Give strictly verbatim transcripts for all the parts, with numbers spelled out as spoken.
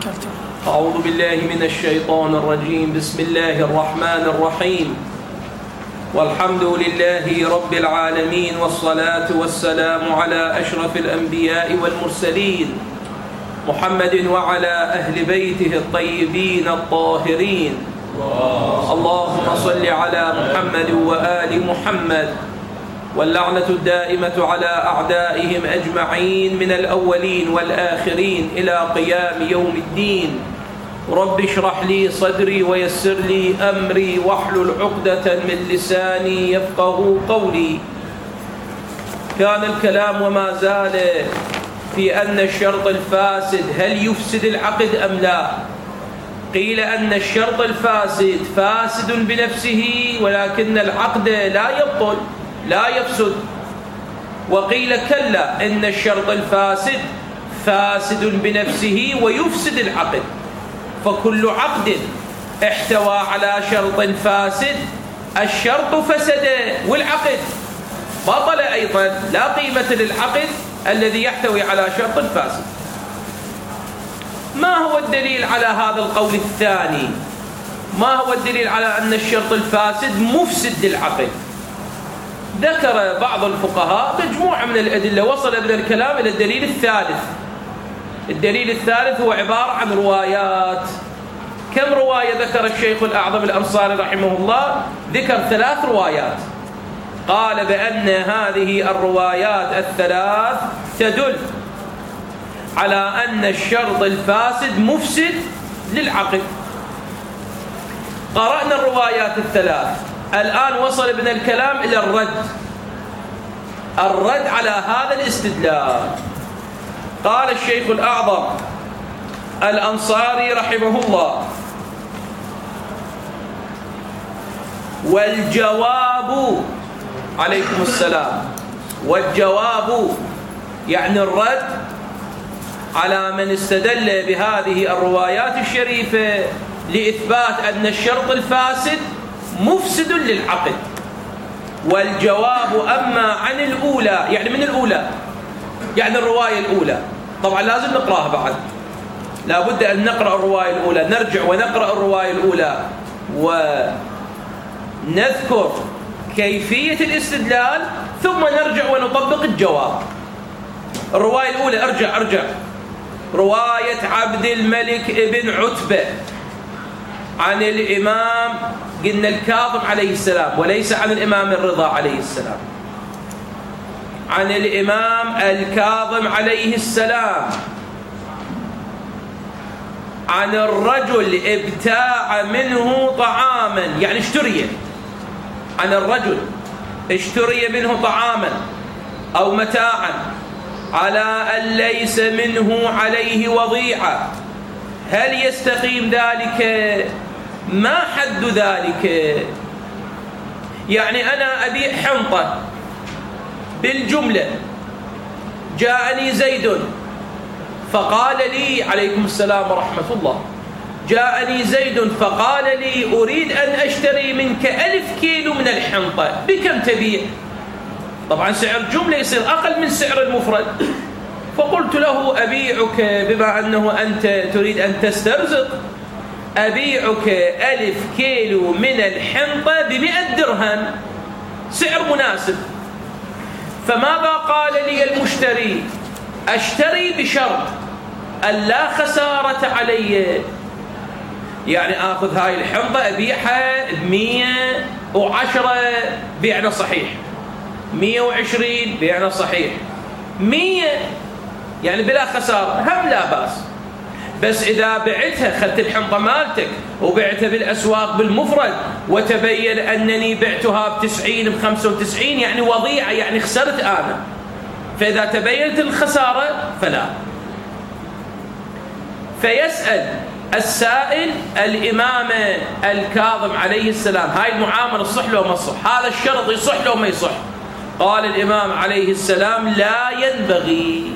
أعوذ بالله من الشيطان الرجيم. بسم الله الرحمن الرحيم. والحمد لله رب العالمين، والصلاة والسلام على أشرف الأنبياء والمرسلين محمد وعلى أهل بيته الطيبين الطاهرين. اللهم صل على محمد وآل محمد، واللعنة الدائمة على أعدائهم أجمعين من الأولين والآخرين إلى قيام يوم الدين. رب اشرح لي صدري ويسر لي أمري واحلل عقدة من لساني يفقه قولي. كان الكلام وما زال في أن الشرط الفاسد هل يفسد العقد أم لا؟ قيل أن الشرط الفاسد فاسد بنفسه، ولكن العقد لا يبطل لا يفسد. وقيل كلا، إن الشرط الفاسد فاسد بنفسه ويفسد العقد. فكل عقد احتوى على شرط فاسد الشرط فسد والعقد بطل أيضا، لا قيمة للعقد الذي يحتوي على شرط فاسد. ما هو الدليل على هذا القول الثاني؟ ما هو الدليل على أن الشرط الفاسد مفسد للعقد؟ ذكر بعض الفقهاء مجموعة من الأدلة، وصل من الكلام إلى الدليل الثالث. الدليل الثالث هو عبارة عن روايات. كم رواية ذكر الشيخ الأعظم الأنصاري رحمه الله؟ ذكر ثلاث روايات، قال بأن هذه الروايات الثلاث تدل على أن الشرط الفاسد مفسد للعقد. قرأنا الروايات الثلاث، الآن وصل بنا الكلام إلى الرد الرد على هذا الاستدلال. قال الشيخ الأعظم الأنصاري رحمه الله: والجواب، عليكم السلام، والجواب يعني الرد على من استدل بهذه الروايات الشريفة لإثبات أن الشرط الفاسد مفسد للعقد. والجواب أما عن الأولى، يعني من الأولى، يعني الرواية الأولى. طبعا لازم نقرأها بعد، لا بد أن نقرأ الرواية الأولى، نرجع ونقرأ الرواية الأولى ونذكر كيفية الاستدلال، ثم نرجع ونطبق الجواب. الرواية الأولى، أرجع أرجع رواية عبد الملك ابن عتبة عن الإمام، قلنا الكاظم عليه السلام وليس عن الإمام الرضا عليه السلام، عن الإمام الكاظم عليه السلام عن الرجل ابتاع منه طعاما، يعني اشتري، عن الرجل اشتري منه طعاما أو متاعا على أن ليس منه عليه وضيعة. هل يستقيم ذلك؟ ما حد ذلك؟ يعني أنا أبيع حنطة بالجملة، جاءني زيد فقال لي، عليكم السلام ورحمة الله، جاءني زيد فقال لي أريد أن أشتري منك ألف كيلو من الحنطة، بكم تبيع؟ طبعا سعر جملة يصير أقل من سعر المفرد. فقلت له أبيعك، بما أنه أنت تريد أن تسترزق، أبيعك ألف كيلو من الحنطة بمئة درهم، سعر مناسب. فماذا قال لي المشتري؟ أشتري بشرط أن لا خسارة علي، يعني آخذ هاي الحنطة أبيعها بمية وعشرة، بيعنا صحيح، مية وعشرين بيعنا صحيح، مية يعني بلا خسارة، هم لا بأس. بس إذا بعتها، خدت الحنطة مالتك وبعتها بالأسواق بالمفرد، وتبين أنني بعتها بتسعين بخمسة وتسعين، يعني وضيعة، يعني خسرت أنا، فإذا تبينت الخسارة فلا. فيسأل السائل الإمام الكاظم عليه السلام: هاي المعاملة صح لو ما صح؟ هذا الشرط يصح لو ما يصح؟ قال الإمام عليه السلام: لا ينبغي.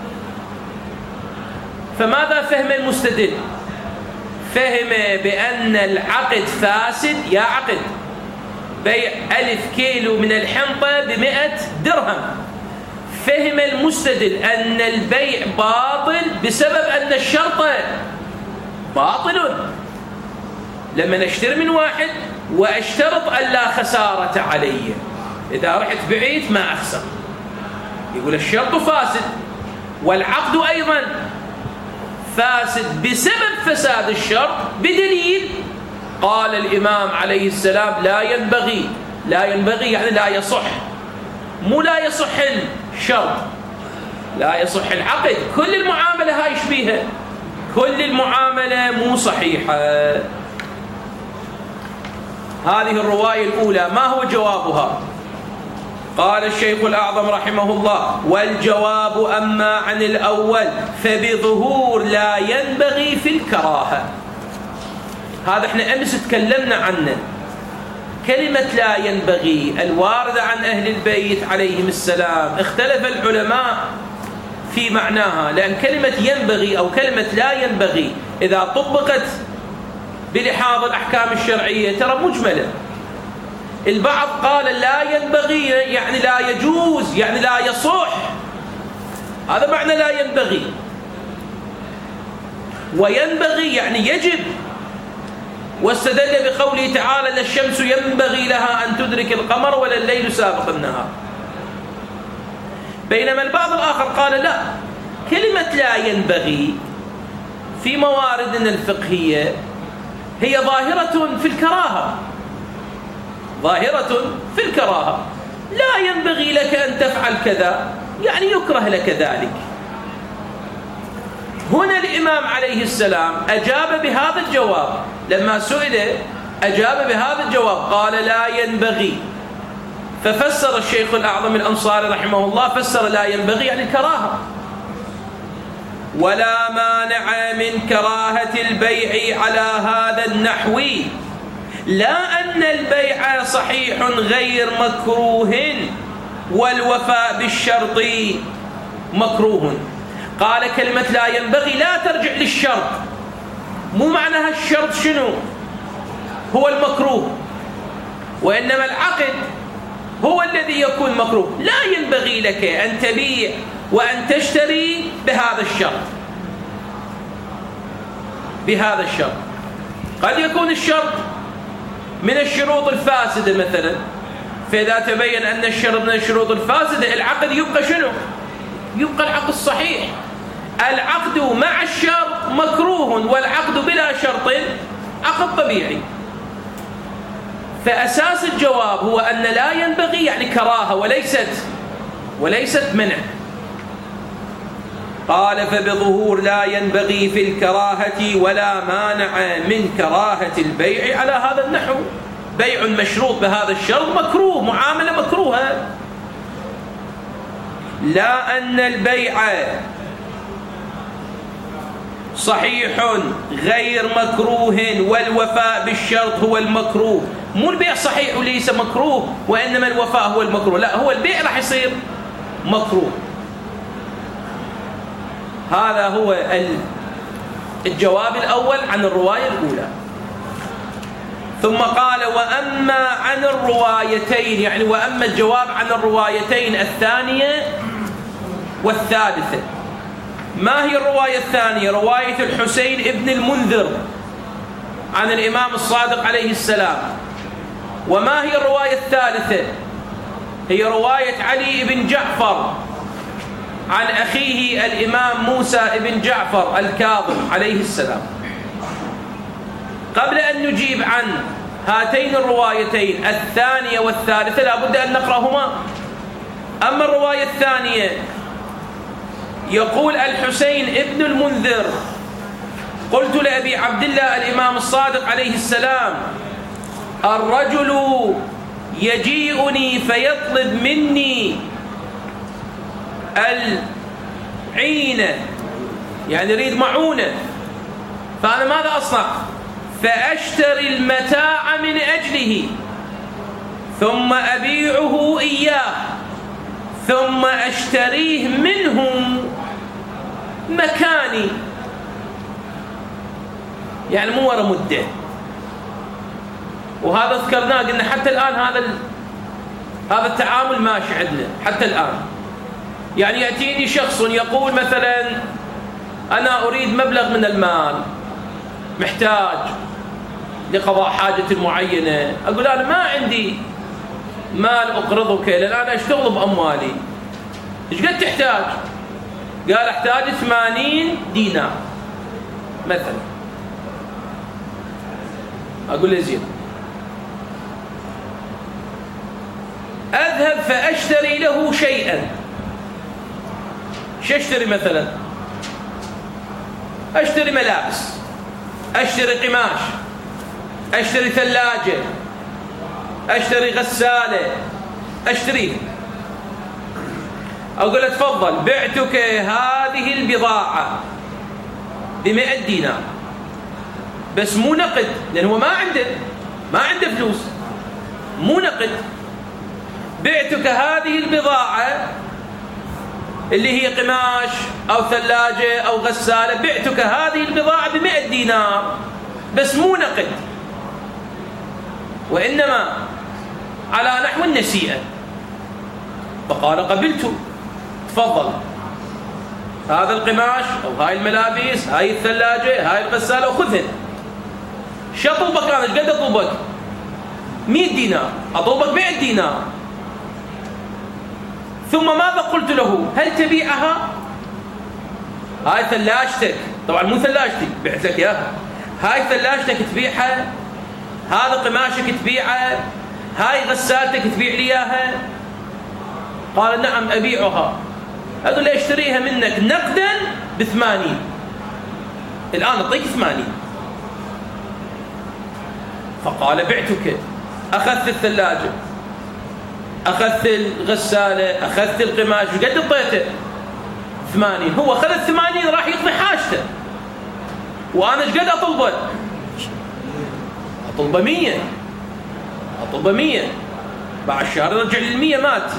فماذا فهم المستدل؟ فهم بأن العقد فاسد، يا عقد بيع ألف كيلو من الحنطة بمئة درهم. فهم المستدل أن البيع باطل بسبب أن الشرط باطل. لما نشتري من واحد واشترط أن لا خسارة علي، إذا رحت بعيد ما أخسر، يقول الشرط فاسد والعقد أيضا فاسد بسبب فساد الشرط، بدليل قال الإمام عليه السلام لا ينبغي، لا ينبغي يعني لا يصح، مو لا يصح الشرط، لا يصح العقد. كل المعاملة هاي يشبيها، كل المعاملة مو صحيحة. هذه الرواية الأولى. ما هو جوابها؟ قال الشيخ الأعظم رحمه الله: والجواب أما عن الأول فبظهور لا ينبغي في الكراهة. هذا احنا أمس تكلمنا عنه. كلمة لا ينبغي الواردة عن أهل البيت عليهم السلام اختلف العلماء في معناها، لأن كلمة ينبغي أو كلمة لا ينبغي إذا طبقت بلحاظ الأحكام الشرعية ترى مجملة. البعض قال لا ينبغي يعني لا يجوز، يعني لا يصح، هذا معنى لا ينبغي. وينبغي يعني يجب، واستدل بقوله تعالى: لا الشمس ينبغي لها أن تدرك القمر ولا الليل سابق النهار. بينما البعض الآخر قال لا، كلمة لا ينبغي في مواردنا الفقهية هي ظاهرة في الكراهة، ظاهرة في الكراهة. لا ينبغي لك أن تفعل كذا يعني يكره لك ذلك. هنا الإمام عليه السلام أجاب بهذا الجواب، لما سئل أجاب بهذا الجواب، قال لا ينبغي. ففسر الشيخ الأعظم الأنصاري رحمه الله، فسر لا ينبغي يعني الكراهة. ولا مانع من كراهة البيع على هذا النحو، لا أن البيع صحيح غير مكروه والوفاء بالشرط مكروه. قال كلمة لا ينبغي لا ترجع للشرط، مو معناها الشرط شنو هو المكروه، وإنما العقد هو الذي يكون مكروه. لا ينبغي لك أن تبيع وأن تشتري بهذا الشرط، بهذا الشرط. قد يكون الشرط من الشروط الفاسدة مثلا، فإذا تبين أن الشرط من الشروط الفاسدة العقد يبقى شنو؟ يبقى العقد الصحيح. العقد مع الشرط مكروه، والعقد بلا شرط عقد طبيعي. فأساس الجواب هو أن لا ينبغي يعني كراهة وليست وليست منع. قال فبظهور لا ينبغي في الكراهة ولا مانع من كراهة البيع على هذا النحو. بيع مشروط بهذا الشرط مكروه، معاملة مكروهة. لا أن البيع صحيح غير مكروه والوفاء بالشرط هو المكروه. مو البيع صحيح وليس مكروه وإنما الوفاء هو المكروه، لا، هو البيع راح يصير مكروه. هذا هو الجواب الأول عن الرواية الأولى. ثم قال وأما عن الروايتين، يعني وأما الجواب عن الروايتين الثانية والثالثة. ما هي الرواية الثانية؟ رواية الحسين ابن المنذر عن الإمام الصادق عليه السلام. وما هي الرواية الثالثة؟ هي رواية علي بن جعفر عن أخيه الإمام موسى بن جعفر الكاظم عليه السلام. قبل أن نجيب عن هاتين الروايتين الثانية والثالثة لابد أن نقرأهما. أما الرواية الثانية يقول الحسين ابن المنذر: قلت لأبي عبد الله الإمام الصادق عليه السلام: الرجل يجيئني فيطلب مني العينة، يعني يريد معونة، فأنا ماذا أصنع؟ فأشتري المتاع من أجله ثم أبيعه إياه ثم أشتريه منه مكاني، يعني مو ورا مدة. وهذا ذكرناه، قلنا حتى الآن هذا هذا التعامل ماشي عندنا حتى الآن. يعني يأتيني شخص يقول مثلا: أنا أريد مبلغ من المال محتاج لقضاء حاجة معينة، أقول أنا ما عندي مال أقرضك لأن أنا أشتغل بأموالي، إيش قد تحتاج؟ قال أحتاج ثمانين دينار مثلا. أقول له زين، أذهب فأشتري له شيئا. شو أشتري مثلا؟ أشتري ملابس، أشتري قماش، أشتري ثلاجة، أشتري غسالة، أشتري. أقول له تفضل بعتك هذه البضاعة بمئة دينار، بس مو نقد لأنه هو ما عنده ما عنده فلوس، مو نقد. بعتك هذه البضاعة اللي هي قماش أو ثلاجة أو غسالة، بعتك هذه البضاعة بمئة دينار بس مو نقد، وإنما على نحو النسيئة. فقال قبلت، تفضل هذا القماش أو هاي الملابس، هاي الثلاجة، هاي الغسالة، وخذهن. شو أطلبك أنا؟ إيش قد أطلبك؟ مئة دينار، أطلبك مئة دينار. ثم ماذا قلت له؟ هل تبيعها؟ هاي ثلاجتك، طبعا مو ثلاجتي، بعت لك إياها. هاي ثلاجتك تبيعها؟ هذا قماشك تبيعه؟ هاي غسالتك تبيع لي إياها؟ قال نعم أبيعها. أقول له اشتريها منك نقدا بثمانين، الآن أعطيك ثمانين. فقال بعتك. أخذت الثلاجة، أخذت الغسالة، أخذت القماش، وقد أعطيته؟ ثمانين. هو أخذ الثمانين راح يقضي حاجته، وأنا ايش قد أطلبه؟ أطلبه مية، أطلبه مية، بعد الشهر يرجع للمية مات.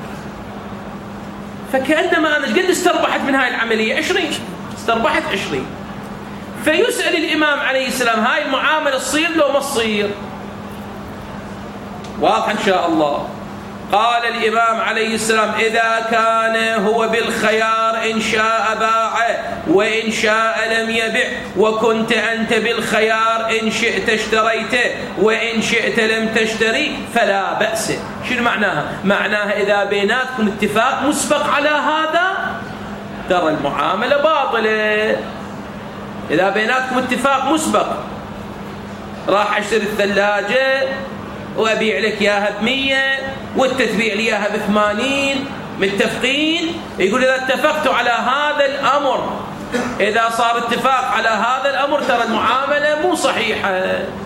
فكأنما أنا ايش قد استربحت من هاي العملية؟ عشرين، استربحت عشرين. فيسأل الإمام عليه السلام هاي المعاملة تصير لو ما تصير؟ واضح إن شاء الله. قال الإمام عليه السلام إذا كان هو بالخيار إن شاء باعه وإن شاء لم يبع، وكنت أنت بالخيار إن شئت اشتريته وإن شئت لم تشتري فلا بأس. شنو معناها؟ معناها إذا بيناتكم اتفاق مسبق على هذا ترى المعاملة باطلة. إذا بيناتكم اتفاق مسبق، راح أشتري الثلاجة وأبيع لك إياها بمية وأنت تبيع لي إياها بثمانين، متفقين؟ يقول إذا اتفقتوا على هذا الأمر، إذا صار اتفاق على هذا الأمر ترى المعاملة مو صحيحة.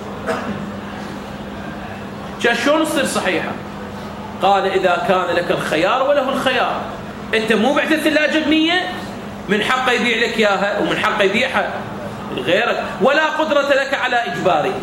شلون تصير صحيحة؟ قال إذا كان لك الخيار وله الخيار. أنت مو بعت الثلاجة بمية، من حقه يبيع لك إياها ومن حقه يبيعها غيرك، ولا قدرة لك على إجباره.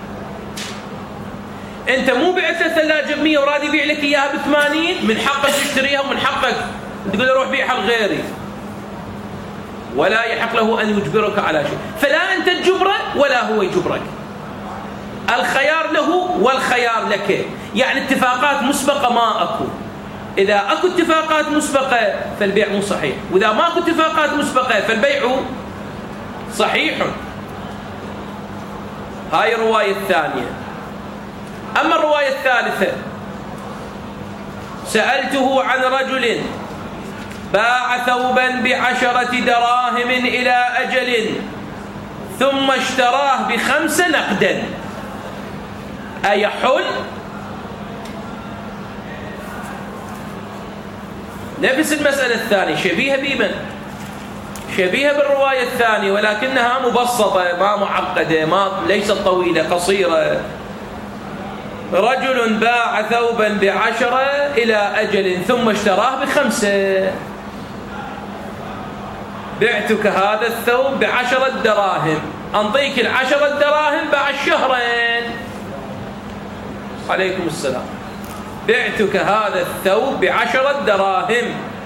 أنت مو بعت الثلاجة بمية وراد يبيع لك إياها بثمانين، من حقك تشتريها ومن حقك تقول له روح بيعها لغيري، ولا يحق له أن يجبرك على شيء. فلا أنت تجبره ولا هو يجبرك. الخيار له والخيار لك، يعني اتفاقات مسبقة ما أكو. إذا أكو اتفاقات مسبقة فالبيع مو صحيح، وإذا ما أكو اتفاقات مسبقة فالبيع صحيح. هاي الرواية الثانية. أما الرواية الثالثة، سألته عن رجل باع ثوبا بعشرة دراهم إلى أجل ثم اشتراه بخمسة نقدا، أيحل؟ نفس المسألة الثانية، شبيهة بمن؟ شبيهة بالرواية الثانية، ولكنها مبسطة ما معقدة، ما ليست طويلة، قصيرة. رجل باع ثوبا بعشرة إلى أجل ثم اشتراه بخمسة، بعتك هذا الثوب بعشرة دراهم، أنطيك العشرة دراهم بعد شهرين. عليكم السلام. بعتك هذا الثوب بعشرة دراهم،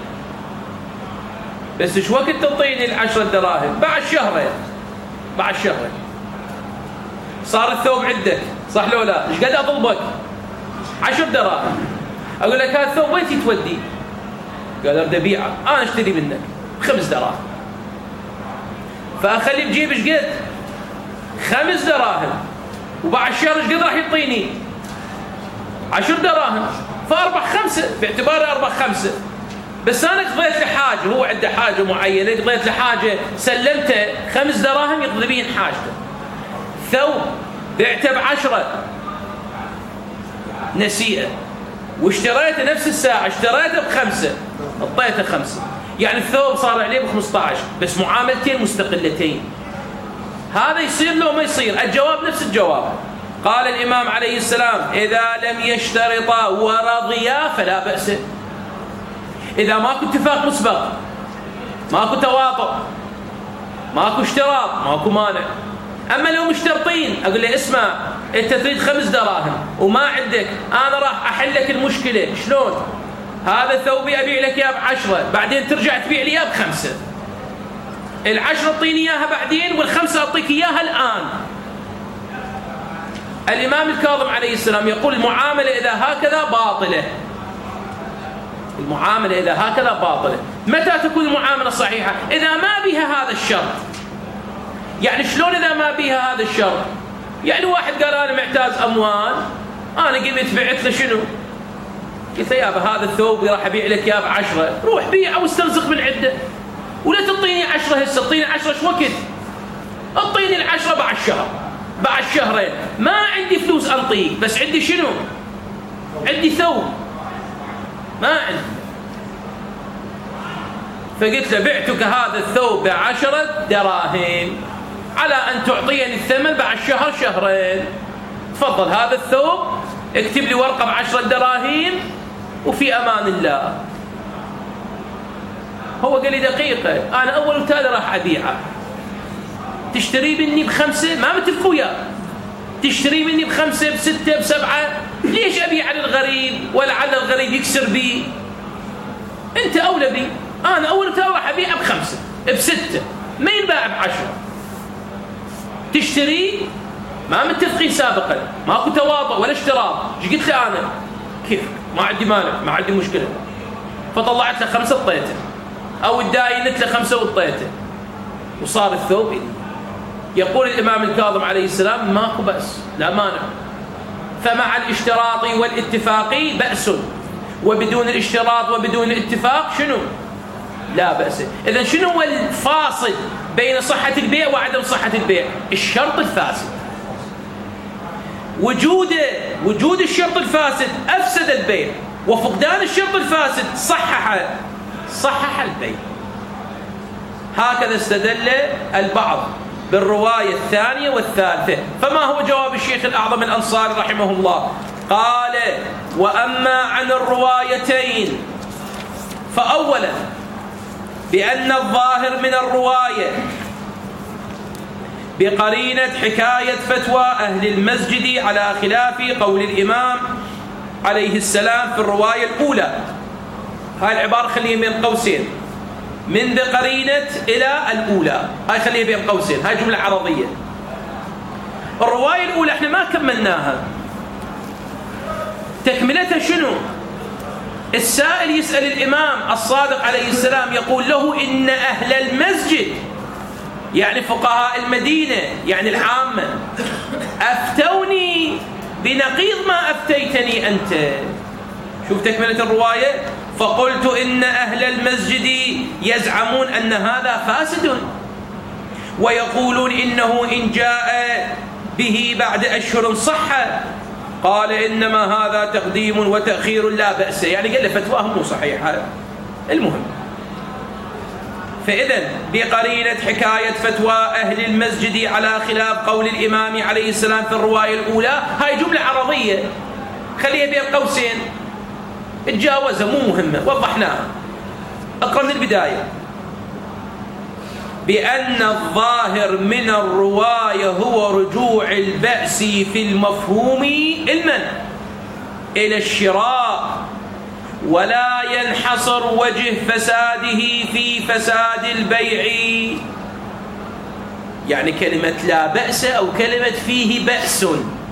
بس ايش وقت تعطيني العشرة دراهم؟ بعد شهرين. بعد شهرين صار الثوب عندك، صح لو لا؟ ايش قد اطلبك؟ عشر دراهم. اقول لك هذا الثوب وين تودي؟ قال اريد ابيعه، انا اشتري منك بخمس دراهم. فاخلي بجيب ايش قد؟ خمس دراهم، وبعد الشهر ايش قد راح يعطيني؟ عشر دراهم، فاربح خمسه باعتباري اربح خمسه. بس انا قضيت له حاجه، هو عنده حاجه معينه، قضيت له حاجه سلمته خمس دراهم يقضي بين حاجته. ثوب بعته بعشره نسيئه، واشتريته نفس الساعه اشتريته بخمسه، اعطيته خمسه، يعني الثوب صار عليه ب خمسة عشر، بس معاملتين مستقلتين. هذا يصير له ما يصير؟ الجواب نفس الجواب. قال الإمام عليه السلام: إذا لم يشترطا ورضيا فلا بأس. إذا ماكو اتفاق مسبق، ماكو تواطؤ، ماكو اشتراط، ماكو مانع. أما لو مشترطين أقول له: اسمع، أنت تريد خمس دراهم وما عندك، أنا راح أحل لك المشكلة. شلون؟ هذا ثوبي أبيع لك إياه بعشرة، بعدين ترجع تبيع لي إياه بخمسة. العشرة أعطيني إياها بعدين، والخمسة أعطيك إياها الآن. الإمام الكاظم عليه السلام يقول: المعاملة إذا هكذا باطلة. المعاملة إذا هكذا باطلة. متى تكون المعاملة صحيحة؟ إذا ما بها هذا الشرط. يعني شلون إذا ما بها هذا الشرط؟ يعني واحد قال: أنا معتاز أموال، أنا قمت بعت له شنو؟ قلت له: يابا هذا الثوب راح أبيع لك إياه بعشرة، روح بيعه واسترزق من عنده، ولا تعطيني عشرة هسه، تعطيني عشرة شو وقت؟ اعطيني العشرة بعد الشهر، بعد شهرين. ما عندي فلوس أنطيك، بس عندي شنو؟ عندي ثوب، ما عندي. فقلت له: بعتك هذا الثوب بعشرة دراهم على أن تعطيني الثمن بعد شهر شهرين. تفضل هذا الثوب، اكتب لي ورقة بعشرة دراهم وفي أمان الله. هو قال لي: دقيقة، أنا أول وتالي راح أبيعه، تشتري مني بخمسة، ما متفقوا وياه، تشتري مني بخمسة بستة بسبعة، ليش أبيع على الغريب ولعل الغريب يكسر بي؟ أنت أولى بي، أنا أول وتالي راح أبيعه بخمسة بستة، ما ينباع بعشرة. تشتري، ما متفقين سابقا، ماكو تواطؤ ولا اشتراط. ايش قلت له أنا؟ كيف؟ ما عندي مانع، ما عندي مشكلة. فطلعت له خمسة اعطيته، أو الداينت له خمسة واعطيته، وصار الثوب إلي. يقول الإمام الكاظم عليه السلام: ماكو بأس، لا مانع. فمع الاشتراط والاتفاق بأس، وبدون الاشتراط وبدون الاتفاق شنو؟ لا بأس. إذن شنو هو الفاصل بين صحة البيع وعدم صحة البيع؟ الشرط الفاسد. وجوده وجود الشرط الفاسد أفسد البيع، وفقدان الشرط الفاسد صحح صحح البيع. هكذا استدل البعض بالرواية الثانية والثالثة. فما هو جواب الشيخ الأعظم الأنصاري رحمه الله؟ قال: وأما عن الروايتين، فأولا بأن الظاهر من الرواية بقرينة حكاية فتوى أهل المسجد على خلاف قول الإمام عليه السلام في الرواية الأولى. هاي العبارة خليها بين قوسين، من بقرينة إلى الأولى، هاي خليها بين قوسين، هاي جملة عرضية. الرواية الأولى احنا ما كملناها، تكملتها شنو؟ السائل يسأل الإمام الصادق عليه السلام، يقول له: إن أهل المسجد، يعني فقهاء المدينة، يعني العامة، أفتوني بنقيض ما أفتيتني أنت. شوف تكملة الرواية: فقلت إن أهل المسجد يزعمون أن هذا فاسد، ويقولون إنه إن جاء به بعد أشهر صح. قال: إنما هذا تقديم وتأخير لا بأس. يعني قال له فتواه مو صحيحة. المهم، فإذا بقرينة حكاية فتوى أهل المسجد على خلاف قول الإمام عليه السلام في الرواية الأولى، هاي جملة عرضية خليها بين قوسين، اتجاوزها مو مهمة، وضحناها. أقرأ من البداية: بأن الظاهر من الرواية هو رجوع البأس في المفهوم المنع إلى الشراء، ولا ينحصر وجه فساده في فساد البيع. يعني كلمة لا بأس أو كلمة فيه بأس،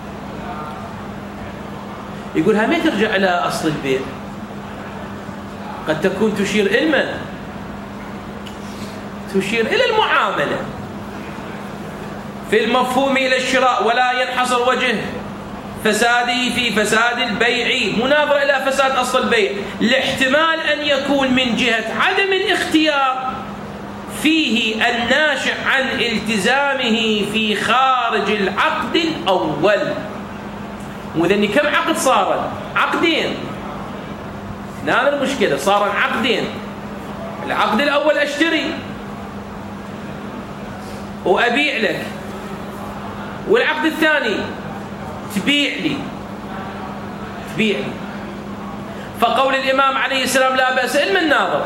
يقولها ما ترجع إلى أصل البيع، قد تكون تشير إلى تشير إلى المعاملة. في المفهوم إلى الشراء ولا ينحصر وجه فساده في فساد البيع مناظر إلى فساد أصل البيع، لاحتمال أن يكون من جهة عدم الاختيار فيه الناشئ عن التزامه في خارج العقد الأول. وذني كم عقد صار؟ عقدين. هنا المشكلة، صار عقدين. العقد الأول أشتري وأبيع لك، والعقد الثاني تبيع لي تبيع لي فقول الإمام عليه السلام لا بأس إلا من ناظر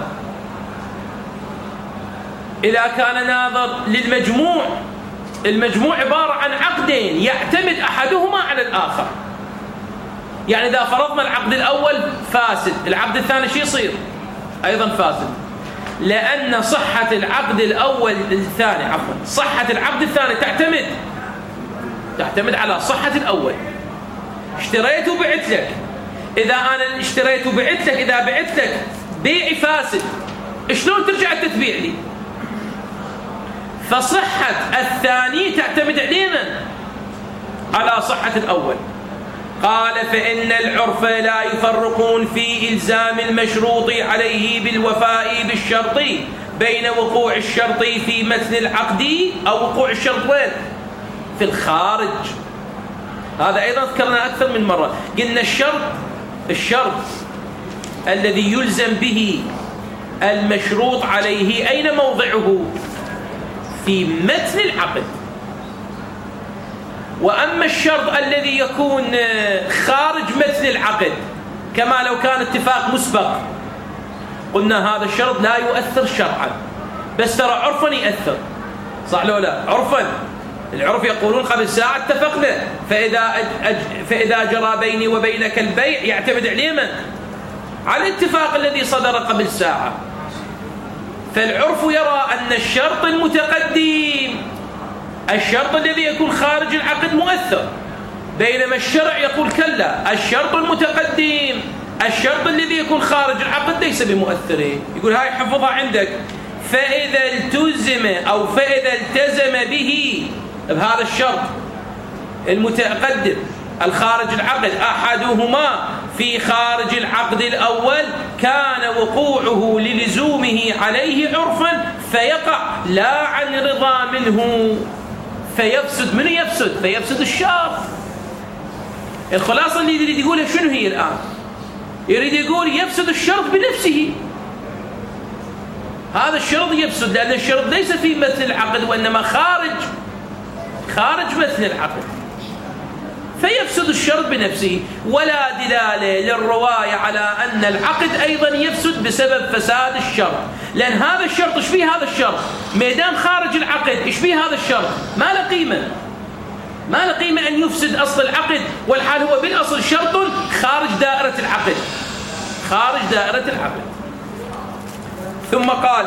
إذا كان ناظر للمجموع. المجموع عبارة عن عقدين يعتمد أحدهما على الآخر. يعني إذا فرضنا العقد الأول فاسد، العقد الثاني شو يصير؟ أيضا فاسد، لأن صحة العقد الأول الثاني عفوا صحة العقد الثاني تعتمد تعتمد على صحة الأول. اشتريت وبعت لك، إذا أنا اشتريت وبعت لك إذا بعت لك بيعي فاسد، شلون ترجع تتبيع لي؟ فصحة الثاني تعتمد علينا على صحة الأول. قال فإن العرف لا يفرقون في إلزام المشروط عليه بالوفاء بالشرط بين وقوع الشرط في متن العقد أو وقوع الشرط وين؟ في الخارج. هذا أيضا ذكرنا أكثر من مرة، قلنا الشرط الشرط الذي يلزم به المشروط عليه أين موضعه؟ في متن العقد. وأما الشرط الذي يكون خارج متن العقد كما لو كان اتفاق مسبق، قلنا هذا الشرط لا يؤثر شرعا، بس ترى عرفا يأثر، صح لو لا؟ عرفا العرف يقولون قبل ساعة اتفقنا، فإذا أج... فإذا جرى بيني وبينك البيع يعتمد عليه من؟ على الاتفاق الذي صدر قبل ساعة. فالعرف يرى أن الشرط المتقدم الشرط الذي يكون خارج العقد مؤثر، بينما الشرع يقول كلا، الشرط المتقدم الشرط الذي يكون خارج العقد ليس بمؤثر. يقول هاي حفظها عندك، فإذا التزم أو فإذا التزم به بهذا الشرط المتقدم الخارج العقد أحدهما في خارج العقد الأول كان وقوعه للزومه عليه عرفا فيقع لا عن رضا منه فيفسد. من يفسد؟ فيفسد الشرط. الخلاصة اللي يريد يقولها شنو هي الآن؟ يريد يقول يفسد الشرط بنفسه. هذا الشرط يفسد لأن الشرط ليس في مثل العقد وإنما خارج خارج مثل العقد، فيفسد الشرط بنفسه. ولا دلالة للرواية على أن العقد أيضا يفسد بسبب فساد الشرط، لأن هذا الشرط إيش فيه؟ هذا الشرط ميدان خارج العقد إيش فيه؟ هذا الشرط ما له قيمة، ما له قيمة أن يفسد أصل العقد، والحال هو بالأصل شرط خارج دائرة العقد خارج دائرة العقد. ثم قال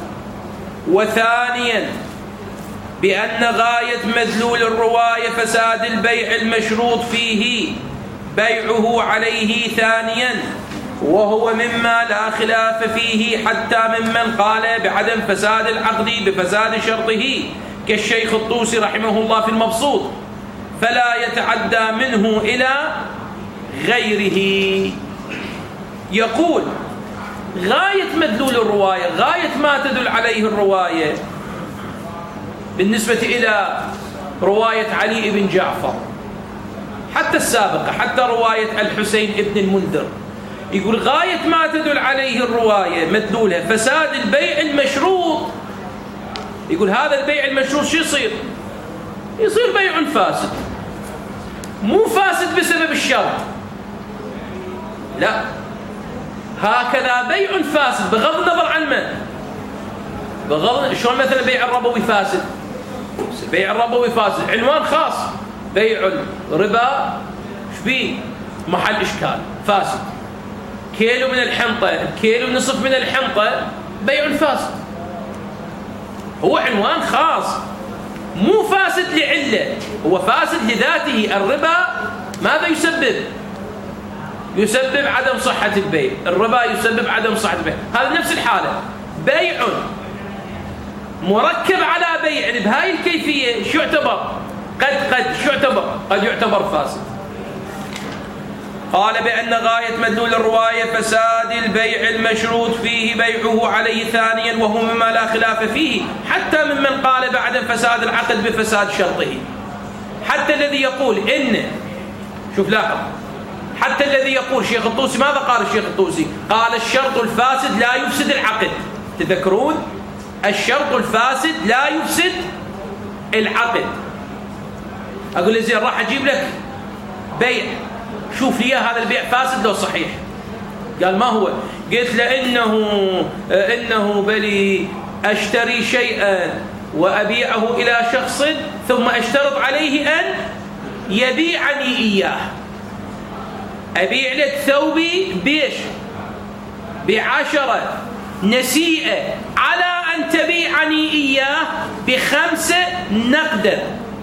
وثانيا بأن غاية مدلول الرواية فساد البيع المشروط فيه بيعه عليه ثانيا، وهو مما لا خلاف فيه حتى ممن قال بعدم فساد العقد بفساد شرطه كالشيخ الطوسي رحمه الله في المبسوط، فلا يتعدى منه إلى غيره. يقول غاية مدلول الرواية، غاية ما تدل عليه الرواية بالنسبة إلى رواية علي بن جعفر حتى السابقة، حتى رواية الحسين بن المنذر، يقول غاية ما تدل عليه الرواية مدلولها فساد البيع المشروط. يقول هذا البيع المشروط شو يصير؟ يصير بيع فاسد، مو فاسد بسبب الشرط، لا، هكذا بيع فاسد بغض النظر عن من. بغض شلون مثلا بيع الربوي فاسد، بيع الربوي فاسد عنوان خاص، بيع الربا شبيه محل إشكال فاسد، كيلو من الحنطة كيلو نصف من الحنطة بيع فاسد، هو عنوان خاص مو فاسد لعلة، هو فاسد لذاته. الربا ماذا يسبب؟ يسبب عدم صحة البيع، الربا يسبب عدم صحة البيع، هذا نفس الحالة، بيع مركب على بيع بهاي الكيفية شو يعتبر؟ قد قد شو يعتبر؟ قد يعتبر فاسد. قال بأن غاية مدلول الرواية فساد البيع المشروط فيه بيعه عليه ثانيا، وهو مما لا خلاف فيه حتى ممن قال بعد فساد العقد بفساد شرطه. حتى الذي يقول إن شوف لاحظ، حتى الذي يقول شيخ الطوسي، ماذا قال الشيخ الطوسي؟ قال الشرط الفاسد لا يفسد العقد. تذكرون الشرط الفاسد لا يفسد العقد. أقول له زين راح أجيب لك بيع، شوف لي هذا البيع فاسد لو صحيح. قال ما هو؟ قلت له إنه إنه بلي أشتري شيئا وأبيعه إلى شخص ثم أشترط عليه أن يبيعني إياه. أبيع لك ثوبي بيش بعشرة نسيئة على أن تبيعني إياه بخمسة نقدا.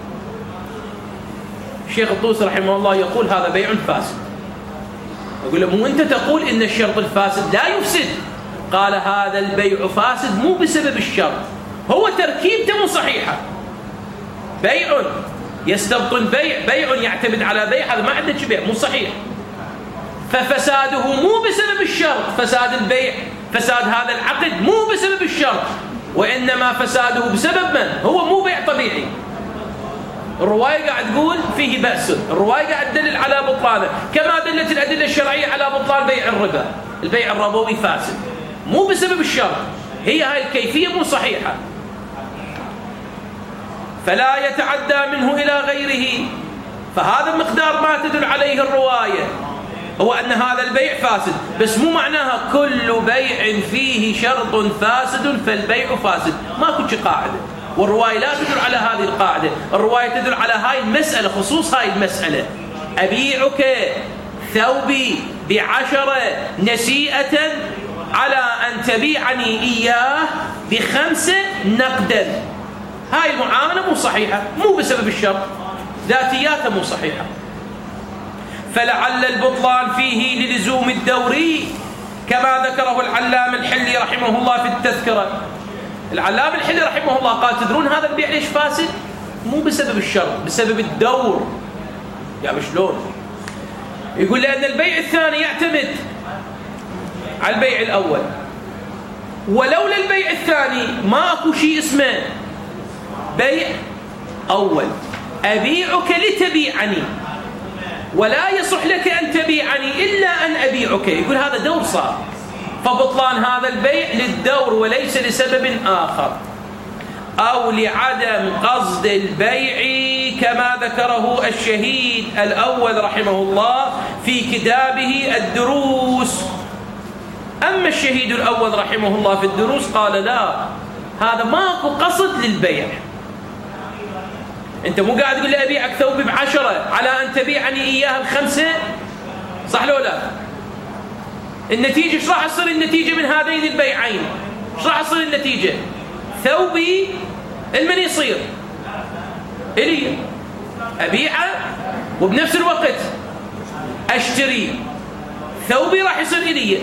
الشيخ الطوسي رحمه الله يقول هذا بيع فاسد. أقول له مو أنت تقول إن الشرط الفاسد لا يفسد؟ قال هذا البيع فاسد مو بسبب الشرط، هو تركيبته مو صحيحة. بيع يستبطن بيع، بيع يعتمد على بيع، هذا ما عندك بيع مو صحيح. ففساده مو بسبب الشرط، فساد البيع فساد هذا العقد مو بسبب الشرط، وإنما فساده بسبب من؟ هو مو بيع طبيعي. الرواية قاعد تقول فيه بأس، الرواية قاعد تدلل على بطلانه، كما دلت الأدلة الشرعية على بطلان بيع الربا. البيع الربوي فاسد مو بسبب الشرط، هي هاي الكيفية مو صحيحة. فلا يتعدى منه إلى غيره، فهذا مقدار ما تدل عليه الرواية، هو أن هذا البيع فاسد، بس مو معناها كل بيع فيه شرط فاسد فالبيع فاسد. ماكو شي قاعدة، والرواية لا تدل على هذه القاعدة. الرواية تدل على هاي المسألة، خصوص هاي المسألة. أبيعك ثوبي بعشرة نسيئة على أن تبيعني إياه بخمسة نقدا. هاي المعاملة مو صحيحة، مو بسبب الشرط، ذاتياتها مو صحيحة. فلعل البطلان فيه للزوم الدوري كما ذكره العلام الحلي رحمه الله في التذكرة. العلام الحلي رحمه الله قال تدرون هذا البيع ليش فاسد؟ مو بسبب الشرط، بسبب الدور. يا شلون؟ يقول لأن البيع الثاني يعتمد على البيع الأول، ولولا البيع الثاني ما أكو شيء اسمه بيع أول. أبيعك لتبيعني، ولا يصح لك أن تبيعني إلا أن أبيعك. يقول هذا دور صار، فبطلان هذا البيع للدور وليس لسبب آخر، أو لعدم قصد البيع كما ذكره الشهيد الأول رحمه الله في كتابه الدروس. أما الشهيد الأول رحمه الله في الدروس قال لا، هذا ماكو قصد للبيع. أنت مو قاعد تقول لي أبيعك ثوبي بعشرة على أن تبيعني إياها بخمسة، صح لو لا؟ النتيجة ايش راح تصير؟ النتيجة من هذين البيعين ايش راح تصير النتيجة؟ ثوبي المن يصير إلي أبيعه، وبنفس الوقت أشتري ثوبي راح يصير إلي.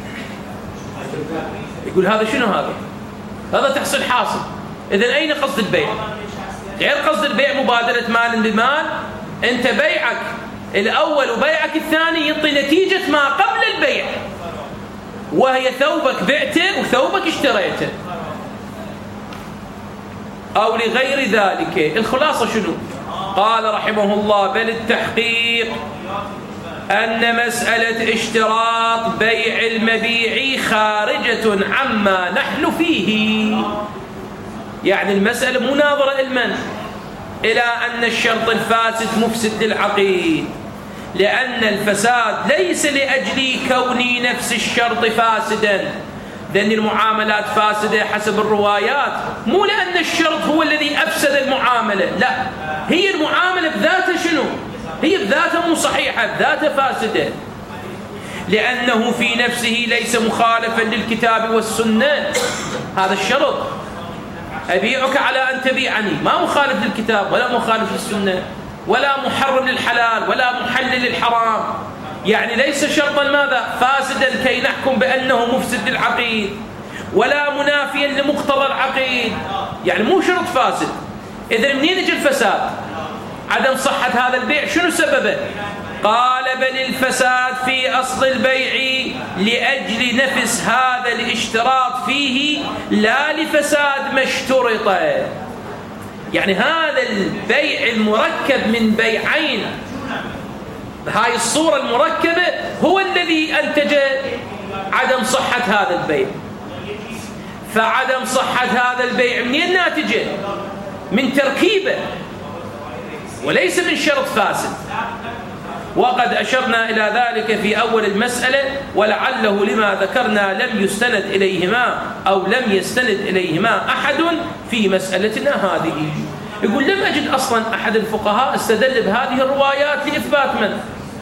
يقول هذا شنو هذا؟ هذا تحصيل حاصل. إذن أين قصد البيع؟ غير قصد البيع مبادلة مال بمال. أنت بيعك الأول وبيعك الثاني يعطي نتيجة ما قبل البيع، وهي ثوبك بعته وثوبك اشتريته، أو لغير ذلك. الخلاصة شنو؟ قال رحمه الله بل التحقيق أن مسألة اشتراط بيع المبيع خارجة عما نحن فيه. يعني المسألة مناظرة المن إلى أن الشرط الفاسد مفسد للعقيد، لأن الفساد ليس لأجل كوني نفس الشرط فاسدا، لأن المعاملات فاسدة حسب الروايات، مو لأن الشرط هو الذي أفسد المعاملة، لا، هي المعاملة بذاتها شنو؟ هي بذاتها مو صحيحة، بذاتها فاسدة، لأنه في نفسه ليس مخالفا للكتاب والسنة. هذا الشرط أبيعك على أن تبيعني ما مخالف للكتاب ولا مخالف للسنة ولا محرم للحلال ولا محلل للحرام، يعني ليس شرطا ماذا؟ فاسدا كي نحكم بأنه مفسد للعقيد، ولا منافيا لمقتضى العقيد، يعني مو شرط فاسد. إذا منين يجي الفساد؟ عدم صحة هذا البيع شنو سببه؟ قال بل الفساد في أصل البيع لأجل نفس هذا الاشتراط فيه لا لفساد ما اشترط. يعني هذا البيع المركب من بيعين، هاي الصورة المركبة هو الذي أنتج عدم صحة هذا البيع. فعدم صحة هذا البيع منين ناتجه؟ من تركيبه وليس من شرط فاسد. وقد أشرنا إلى ذلك في أول المسألة، ولعله لما ذكرنا لم يستند إليهما أو لم يستند إليهما أحد في مسألتنا هذه. يقول لم أجد أصلا أحد الفقهاء استدل بهذه الروايات لإثبات من؟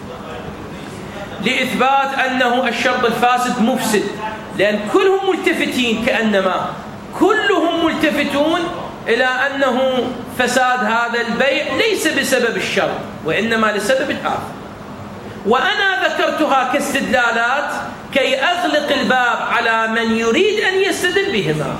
لإثبات أنه الشرط الفاسد مفسد، لأن كلهم ملتفتين، كأنما كلهم ملتفتون إلى أنه فساد هذا البيع ليس بسبب الشرط وإنما لسبب آخر. وأنا ذكرتها كاستدلالات كي أغلق الباب على من يريد أن يستدل بهما.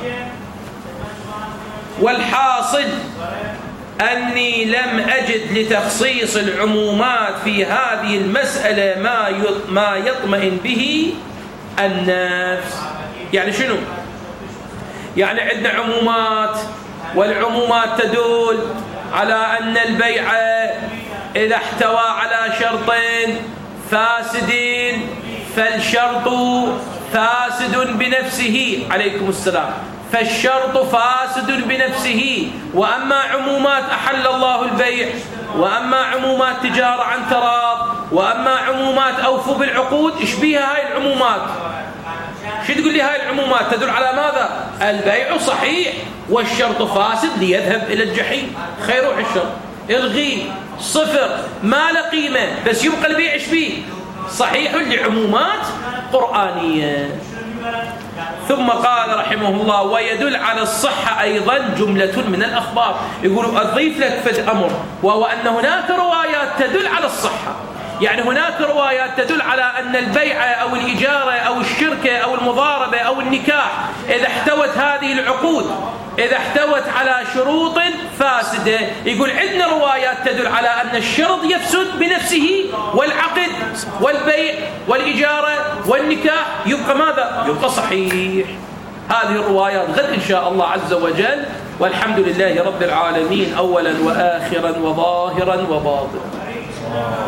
والحاصل أني لم أجد لتخصيص العمومات في هذه المسألة ما ما يطمئن به النفس. يعني شنو؟ يعني عندنا عمومات، والعمومات تدل على أن البيع إذا احتوى على شرطين فاسدين فالشرط فاسد بنفسه. عليكم السلام. فالشرط فاسد بنفسه. وأما عمومات أحل الله البيع، وأما عمومات تجارة عن تراض، وأما عمومات أوفوا بالعقود، إيش بيها هاي العمومات؟ شو تقول لي هاي العمومات تدل على ماذا؟ البيع صحيح والشرط فاسد ليذهب إلى الجحيم. خير روح الشرط الغيه صفر ما له قيمة، بس يبقى البيع إيش بيه؟ صحيح لعمومات قرآنية. ثم قال رحمه الله ويدل على الصحة أيضا جملة من الأخبار. يقول أضيف لك في الأمر، وهو أن هناك روايات تدل على الصحة. يعني هناك روايات تدل على أن البيع أو الإجارة أو الشركة أو المضاربة أو النكاح إذا احتوت هذه العقود، إذا احتوت على شروط فاسدة، يقول عندنا روايات تدل على أن الشرط يفسد بنفسه، والعقد والبيع والإجارة والنكاح يبقى ماذا؟ يبقى صحيح. هذه الروايات غد إن شاء الله عز وجل. والحمد لله رب العالمين أولا وآخرا وظاهرا وباطنا.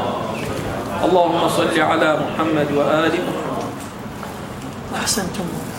اللهم صل على محمد وآل محمد. أحسنتم.